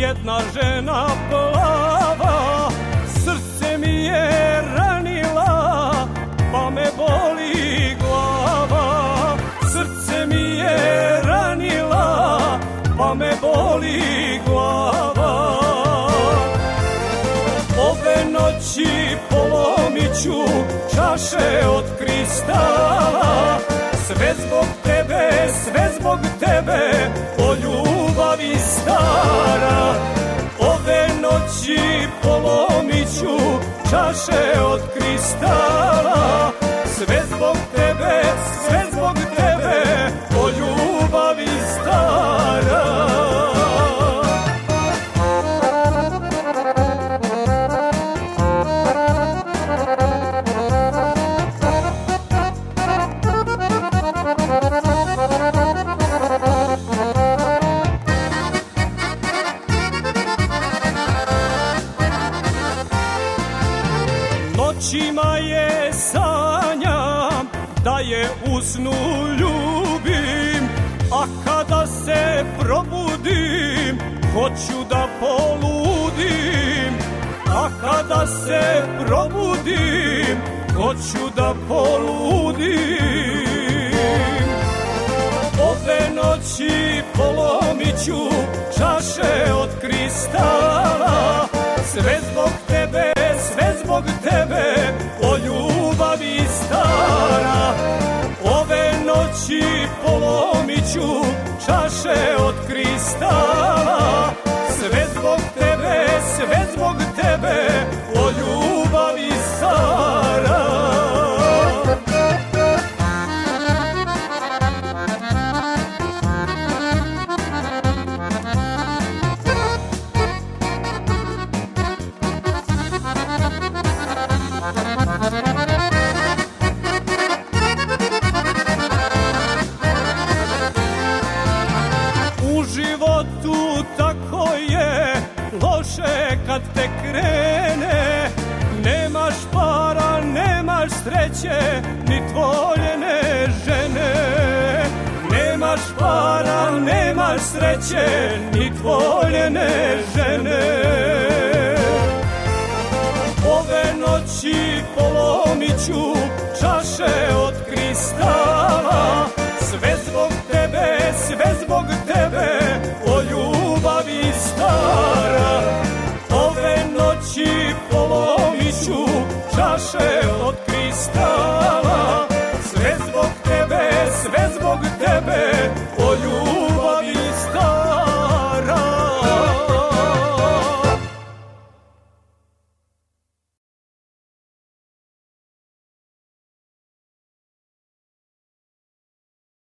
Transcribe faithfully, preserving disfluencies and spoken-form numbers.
jedna žena plava srce mi je ranila, pa me boli glava. Srce mi je ranila, pa me boli glava. Ove noći polomiću čaše od kristala, sve zbog tebe, sve zbog tebe, o ljubavi stara. Ove noći polomiću čaše od kristala, sve zbog tebe, sve zbog tebe, o ljubavi stara. Noćima je sanjam da je u snu ljubim, a kada se probudim hoću da poludim. A kada se probudim hoću da poludim. Ove noći polomiću čaše od kristala, sve zbog tebe, sve zbog tebe, o ljubavi stara. Ove noći polomiću čaše od kristala, sve zbog tebe, sve zbog tebe, o ljubavi stara. U životu tako je loše kad te krene, nemaš para, nemaš sreće, ni voljene žene. Nemaš para, nemaš sreće, ni voljene žene. Ove noći polomiću čaše od kristala, sve zbog tebe, sve zbog tebe, o ljubavi stara. Ove noći polomiću čaše od kristala.